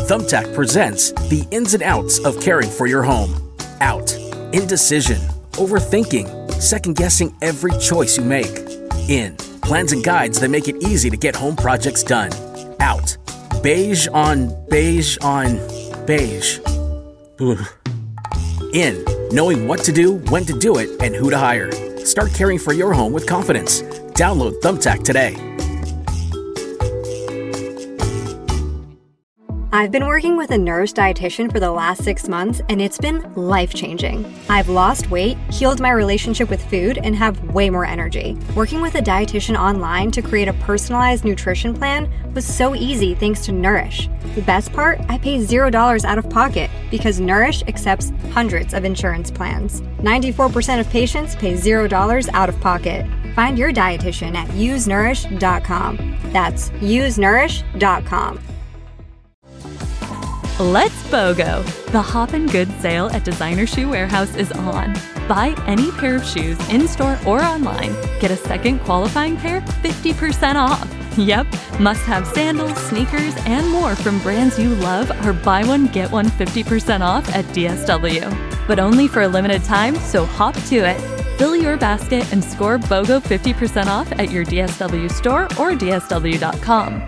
Thumbtack presents the ins and outs of caring for your home. Out. Indecision. Overthinking. Second-guessing every choice you make. In. Plans and guides that make it easy to get home projects done. Out. Beige on beige on beige. Ugh. In. Knowing what to do, when to do it, and who to hire. Start caring for your home with confidence. Download Thumbtack today. I've been working with a Nourish dietitian for the last 6 months, and it's been life-changing. I've lost weight, healed my relationship with food, and have way more energy. Working with a dietitian online to create a personalized nutrition plan was so easy thanks to Nourish. The best part? I pay $0 out of pocket because Nourish accepts hundreds of insurance plans. 94% of patients pay $0 out of pocket. Find your dietitian at usenourish.com. That's usenourish.com. Let's BOGO! The Hoppin' Good sale at Designer Shoe Warehouse is on. Buy any pair of shoes in-store or online. Get a second qualifying pair 50% off. Yep, must-have sandals, sneakers, and more from brands you love are buy one, get one 50% off at DSW. But only for a limited time, so hop to it. Fill your basket and score BOGO 50% off at your DSW store or DSW.com.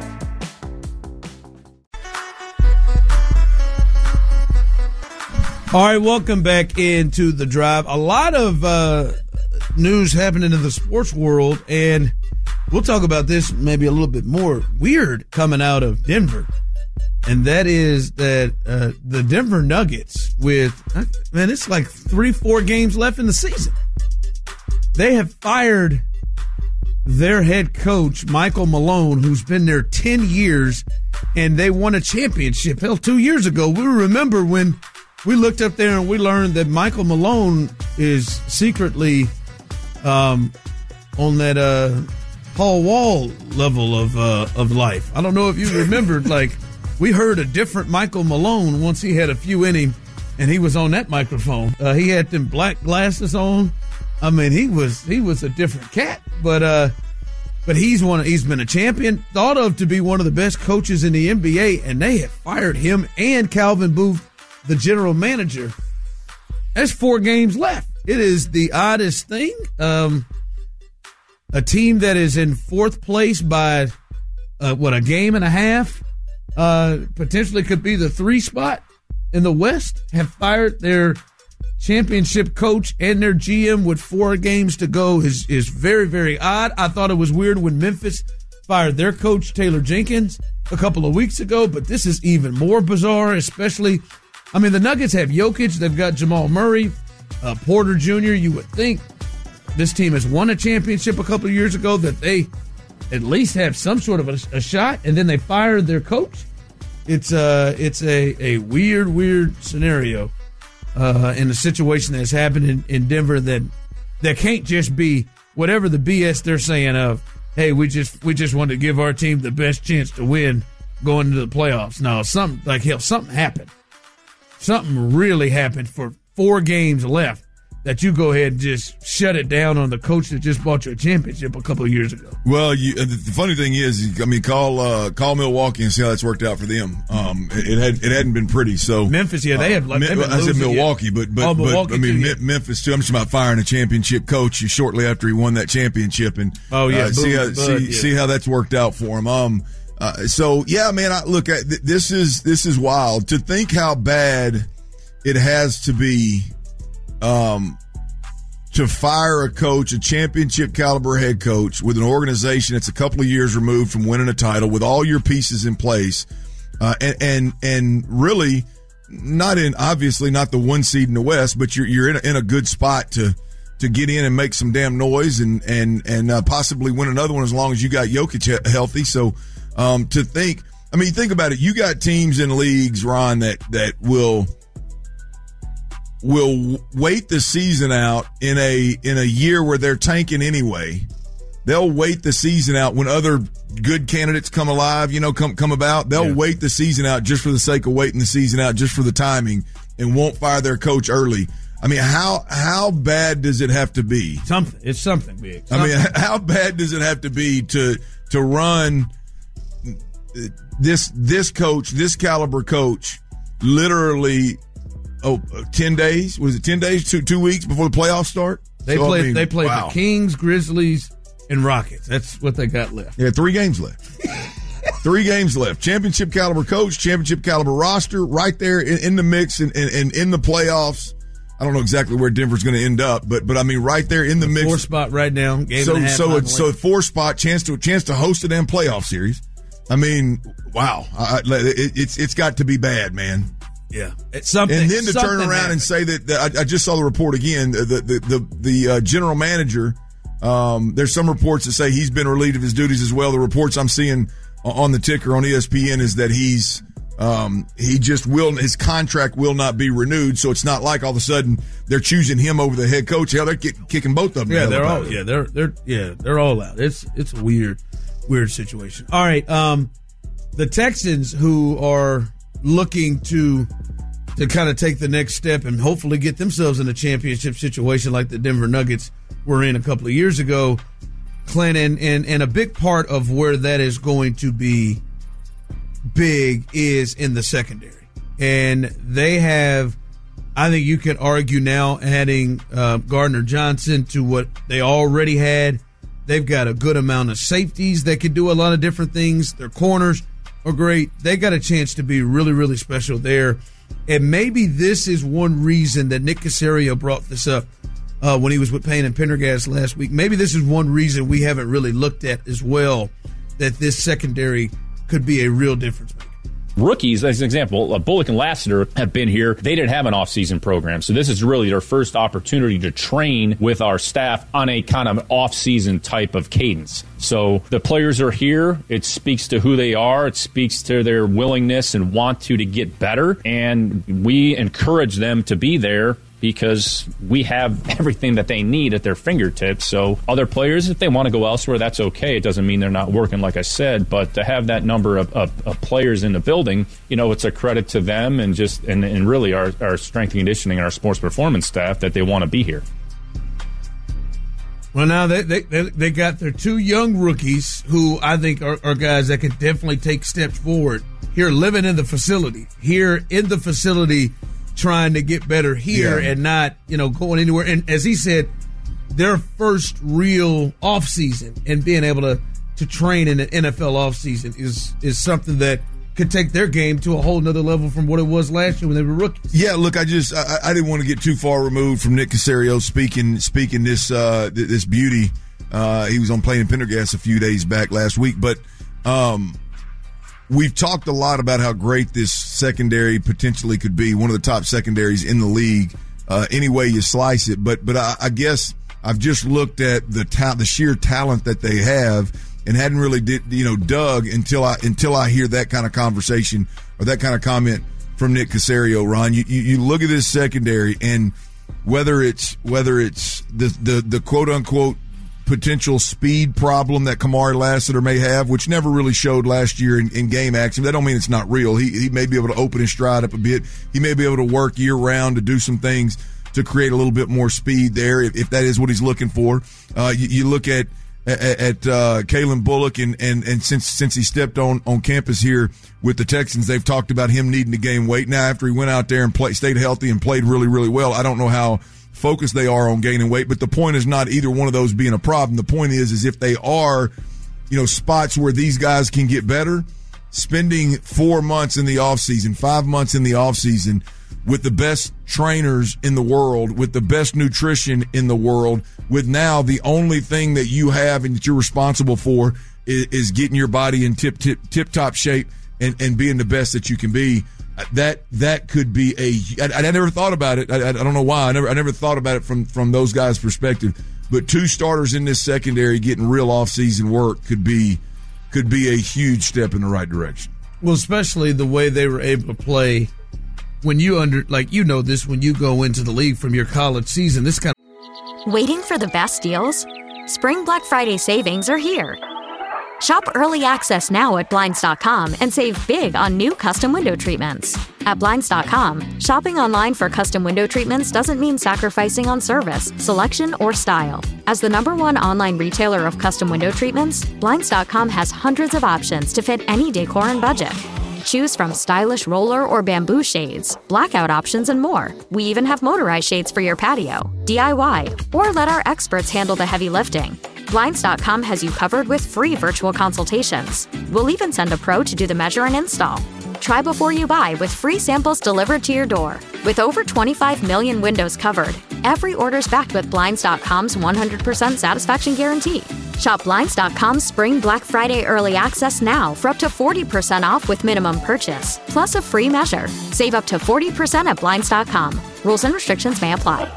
All right, welcome back into the drive. A lot of news happening in the sports world, and we'll talk about this maybe a little bit more weird coming out of Denver. And that is that the Denver Nuggets it's like 3-4 games left in the season. They have fired their head coach, Michael Malone, who's been there 10 years, and they won a championship. Hell, 2 years ago, we remember when we looked up there and we learned that Michael Malone is secretly on that Paul Wall level of life. I don't know if you remembered, like, we heard a different Michael Malone once he had a few in him, and he was on that microphone. He had them black glasses on. I mean, he was a different cat, but he's been a champion, thought of to be one of the best coaches in the NBA, and they have fired him and Calvin Booth, the general manager. There's 4 games left. It is the oddest thing. A team that is in 4th place by a game and a half, potentially could be the 3 spot in the West, have fired their championship coach and their GM with 4 games to go is very, very odd. I thought it was weird when Memphis fired their coach, Taylor Jenkins, a couple of weeks ago, but this is even more bizarre, especially, I mean, the Nuggets have Jokic, they've got Jamal Murray, Porter Jr. You would think this team has won a championship a couple of years ago, that they at least have some sort of a shot, and then they fired their coach. It's a weird scenario in the situation that's happened in Denver that can't just be whatever the BS they're saying of, hey, we just wanted to give our team the best chance to win going into the playoffs. No, something happened. Something really happened for 4 games left that you go ahead and just shut it down on the coach that just bought you a championship a couple of years ago. Well, the funny thing is, I mean, call Milwaukee and see how that's worked out for them. It hadn't been pretty. So Memphis, yeah, they have. I said Milwaukee, but Milwaukee I mean too, yeah. Memphis too. I'm just about firing a championship coach shortly after he won that championship, and see how that's worked out for him. So yeah, man, this is wild to think how bad it has to be to fire a coach, a championship caliber head coach with an organization that's a couple of years removed from winning a title with all your pieces in place, and really obviously not the 1 seed in the West, but you're in a good spot to get in and make some damn noise and possibly win another one as long as you got Jokic healthy. So to think, I mean, think about it. You got teams in leagues, Ron, that will wait the season out in a year where they're tanking anyway. They'll wait the season out when other good candidates come alive, come about. They'll wait the season out just for the sake of waiting the season out, just for the timing, and won't fire their coach early. I mean, how bad does it have to be? It's something big. I mean, how bad does it have to be to run this coach, this caliber coach, literally 10 days. Was it 10 days? 2 weeks before the playoffs start? They played wow. the Kings, Grizzlies, and Rockets. That's what they got left. Yeah, 3 games left. 3 games left. Championship caliber coach, championship caliber roster, right there in the mix and in the playoffs. I don't know exactly where Denver's going to end up, but I mean right there in the mix. 4th spot right now. So 4th spot, chance to host a damn playoff series. I mean, wow, it's got to be bad, man. Yeah, it's something. And then to turn around and say that I just saw the report again. The general manager. There's some reports that say he's been relieved of his duties as well. The reports I'm seeing on the ticker on ESPN is that his contract will not be renewed. So it's not like all of a sudden they're choosing him over the head coach. Hell, they're kicking both of them. Yeah, they're all out. It's a weird situation. All right, the Texans, who are looking to kind of take the next step and hopefully get themselves in a championship situation like the Denver Nuggets were in a couple of years ago, Clint, and a big part of where that is going to be big is in the secondary. And they have, I think you can argue now, adding Gardner Johnson to what they already had. They've got a good amount of safeties that can do a lot of different things. Their corners are great. They got a chance to be really, really special there. And maybe this is one reason that Nick Caserio brought this up when he was with Payne and Pendergast last week. Maybe this is one reason we haven't really looked at as well, that this secondary could be a real difference maker. Rookies, as an example, Bullock and Lassiter have been here. They didn't have an off-season program. So this is really their first opportunity to train with our staff on a kind of off-season type of cadence. So the players are here. It speaks to who they are. It speaks to their willingness and want to get better. And we encourage them to be there because we have everything that they need at their fingertips. So other players, if they want to go elsewhere, that's okay. It doesn't mean they're not working, like I said, but to have that number of players in the building, it's a credit to them and really our strength and conditioning and our sports performance staff that they want to be here. Well, now they got their 2 young rookies who I think are guys that can definitely take steps forward here, living in the facility, trying to get better here and not, going anywhere. And as he said, their first real off season and being able to train in an NFL off season is something that could take their game to a whole nother level from what it was last year when they were rookies. Yeah, look, I didn't want to get too far removed from Nick Caserio speaking this beauty. He was on Payne and Pendergast a few days back last week, but we've talked a lot about how great this secondary potentially could be, one of the top secondaries in the league, any way you slice it. But I guess I've just looked at the sheer talent that they have and hadn't really dug until I hear that kind of conversation or that kind of comment from Nick Caserio. Ron, you look at this secondary, and whether it's the quote unquote potential speed problem that Kamari Lassiter may have, which never really showed last year in game action. That don't mean it's not real. He may be able to open his stride up a bit. He may be able to work year round to do some things to create a little bit more speed there if that is what he's looking for. You look at Kalen Bullock and since he stepped on campus here with the Texans, they've talked about him needing to gain weight. Now, after he went out there and stayed healthy and played really, really well, I don't know how focused they are on gaining weight, but the point is not either one of those being a problem. The point is if they are, spots where these guys can get better, spending 4 months in the offseason, 5 months in the offseason with the best trainers in the world, with the best nutrition in the world, with now the only thing that you have and that you're responsible for is getting your body in tip-top shape and being the best that you can be. That could be I never thought about it. I don't know why. I never thought about it from those guys' perspective. But 2 starters in this secondary getting real off-season work could be a huge step in the right direction. Well, especially the way they were able to play when you when you go into the league from your college season. This kind of waiting for the best deals? Spring Black Friday savings are here. Shop early access now at Blinds.com and save big on new custom window treatments. At Blinds.com, shopping online for custom window treatments doesn't mean sacrificing on service, selection, or style. As the #1 online retailer of custom window treatments, Blinds.com has hundreds of options to fit any decor and budget. Choose from stylish roller or bamboo shades, blackout options, and more. We even have motorized shades for your patio, DIY, or let our experts handle the heavy lifting. Blinds.com has you covered with free virtual consultations. We'll even send a pro to do the measure and install. Try before you buy with free samples delivered to your door. With over 25 million windows covered, every order's backed with Blinds.com's 100% satisfaction guarantee. Shop Blinds.com's Spring Black Friday Early Access now for up to 40% off with minimum purchase, plus a free measure. Save up to 40% at Blinds.com. Rules and restrictions may apply.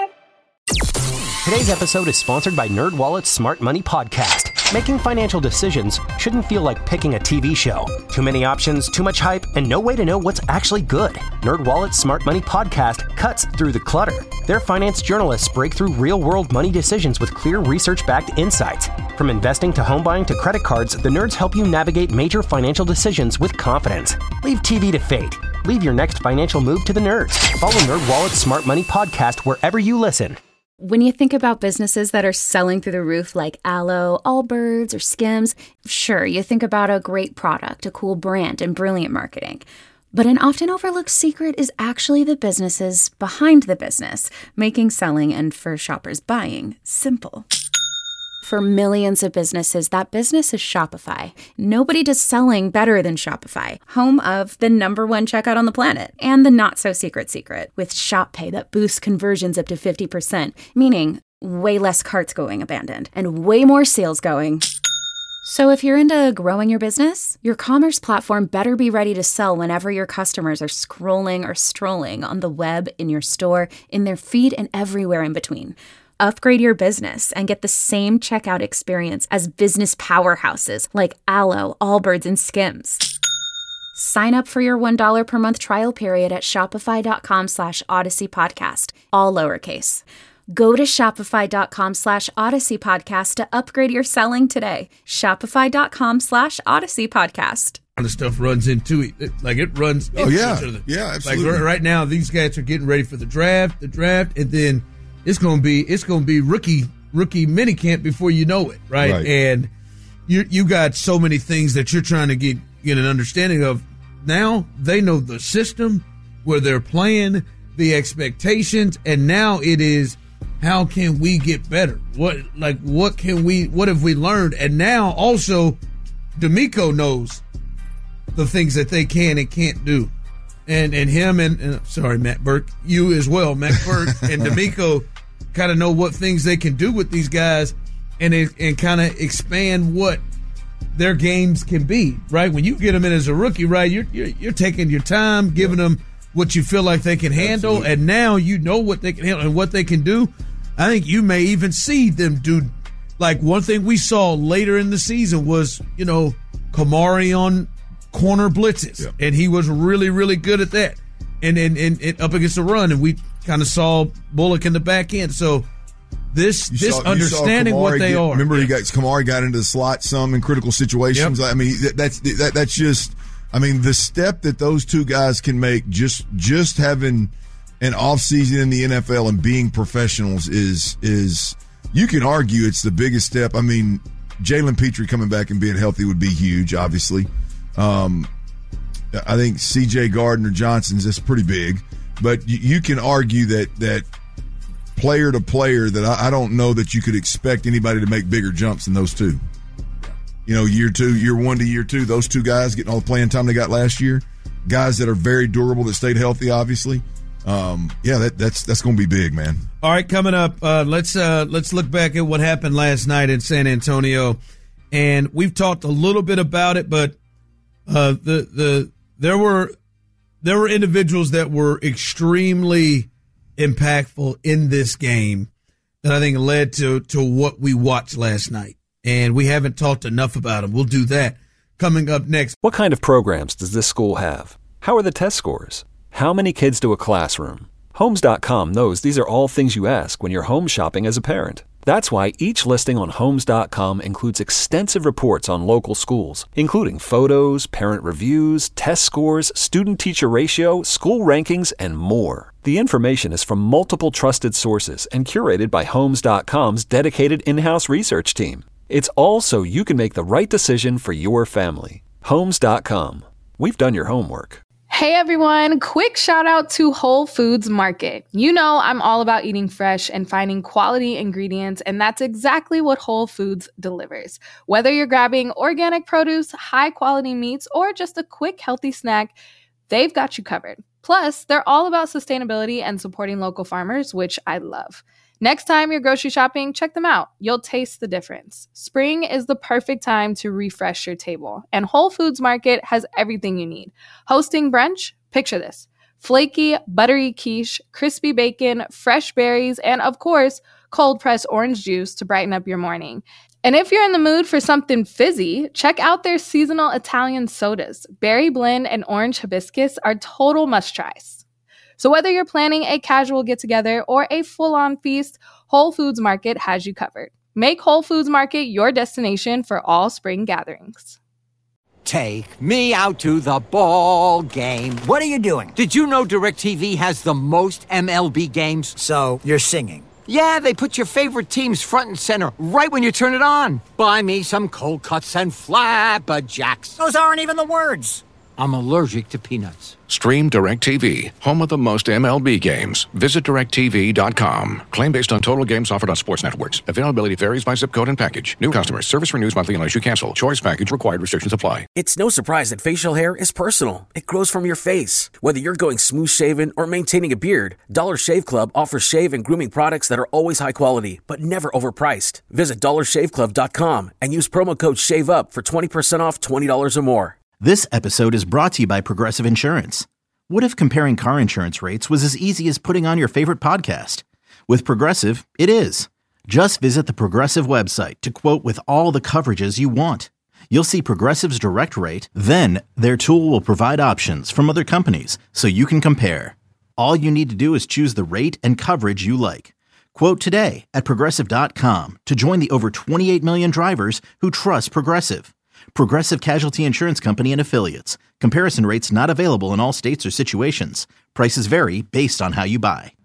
Today's episode is sponsored by NerdWallet's Smart Money Podcast. Making financial decisions shouldn't feel like picking a TV show. Too many options, too much hype, and no way to know what's actually good. NerdWallet's Smart Money Podcast cuts through the clutter. Their finance journalists break through real-world money decisions with clear research-backed insights. From investing to home buying to credit cards, the nerds help you navigate major financial decisions with confidence. Leave TV to fate. Leave your next financial move to the nerds. Follow NerdWallet's Smart Money Podcast wherever you listen. When you think about businesses that are selling through the roof like Aloe, Allbirds, or Skims, sure, you think about a great product, a cool brand, and brilliant marketing. But an often overlooked secret is actually the businesses behind the business, making selling and, for shoppers, buying simple. For millions of businesses, that business is Shopify. Nobody does selling better than Shopify, home of the #1 checkout on the planet, and the not-so-secret secret, with Shop Pay that boosts conversions up to 50%, meaning way less carts going abandoned, and way more sales going. So if you're into growing your business, your commerce platform better be ready to sell whenever your customers are scrolling or strolling on the web, in your store, in their feed, and everywhere in between. Upgrade your business and get the same checkout experience as business powerhouses like Aloe, Allbirds, and Skims. Sign up for your $1 per month trial period at shopify.com/Odyssey Podcast, all lowercase. Go to shopify.com/Odyssey Podcast to upgrade your selling today. Shopify.com/Odyssey Podcast. The stuff runs into it. It runs into each other. Yeah, absolutely. Like right now, these guys are getting ready for the draft, and then it's gonna be rookie minicamp before you know it, right? And you got so many things that you're trying to get an understanding of. Now they know the system, where they're playing, the expectations, and now it is, how can we get better? What have we learned? And now also D'Amico knows the things that they can and can't do. And him and sorry, Matt Burke, you as well, Matt Burke and D'Amico kind of know what things they can do with these guys and kind of expand what their games can be, right? When you get them in as a rookie, right, you're taking your time, giving them what you feel like they can handle, absolutely. And now you know what they can handle and what they can do. I think you may even see them do, like one thing we saw later in the season was, Kamari on corner blitzes, and he was really, really good at that, and up against the run, and we kind of saw Bullock in the back end. So this understanding what they are. Remember, Kamari got into the slot some in critical situations. Yep. I mean, that's just. I mean, the step that those two guys can make, just having an offseason in the NFL and being professionals is you can argue it's the biggest step. I mean, Jalen Petrie coming back and being healthy would be huge, obviously. I think C.J. Gardner-Johnson's is pretty big, but you can argue that player to player that I don't know that you could expect anybody to make bigger jumps than those two. Year 1 to year 2, those two guys getting all the playing time they got last year, guys that are very durable, that stayed healthy, obviously. That's going to be big, man. All right, coming up, let's look back at what happened last night in San Antonio, and we've talked a little bit about it, but there were individuals that were extremely impactful in this game that I think led to what we watched last night. And we haven't talked enough about them. We'll do that coming up next. What kind of programs does this school have? How are the test scores? How many kids do a classroom? Homes.com knows these are all things you ask when you're home shopping as a parent. That's why each listing on Homes.com includes extensive reports on local schools, including photos, parent reviews, test scores, student-teacher ratio, school rankings, and more. The information is from multiple trusted sources and curated by Homes.com's dedicated in-house research team. It's all so you can make the right decision for your family. Homes.com. We've done your homework. Hey everyone, quick shout out to Whole Foods Market. You know I'm all about eating fresh and finding quality ingredients, and that's exactly what Whole Foods delivers. Whether you're grabbing organic produce, high quality meats, or just a quick healthy snack, they've got you covered. Plus, they're all about sustainability and supporting local farmers, which I love. Next time you're grocery shopping, check them out. You'll taste the difference. Spring is the perfect time to refresh your table, and Whole Foods Market has everything you need. Hosting brunch? Picture this. Flaky, buttery quiche, crispy bacon, fresh berries, and of course, cold-pressed orange juice to brighten up your morning. And if you're in the mood for something fizzy, check out their seasonal Italian sodas. Berry blend and orange hibiscus are total must-tries. So whether you're planning a casual get-together or a full-on feast, Whole Foods Market has you covered. Make Whole Foods Market your destination for all spring gatherings. Take me out to the ball game. What are you doing? Did you know DirecTV has the most MLB games? So, you're singing. Yeah, they put your favorite teams front and center right when you turn it on. Buy me some cold cuts and flapjacks. Those aren't even the words. I'm allergic to peanuts. Stream DirecTV, home of the most MLB games. Visit DirecTV.com. Claim based on total games offered on sports networks. Availability varies by zip code and package. New customers. Service renews monthly unless you cancel. Choice package required. Restrictions apply. It's no surprise that facial hair is personal. It grows from your face. Whether you're going smooth shaven or maintaining a beard, Dollar Shave Club offers shave and grooming products that are always high quality, but never overpriced. Visit DollarShaveClub.com and use promo code SHAVEUP for 20% off $20 or more. This episode is brought to you by Progressive Insurance. What if comparing car insurance rates was as easy as putting on your favorite podcast? With Progressive, it is. Just visit the Progressive website to quote with all the coverages you want. You'll see Progressive's direct rate, then their tool will provide options from other companies so you can compare. All you need to do is choose the rate and coverage you like. Quote today at Progressive.com to join the over 28 million drivers who trust Progressive. Progressive Casualty Insurance Company and Affiliates. Comparison rates not available in all states or situations. Prices vary based on how you buy.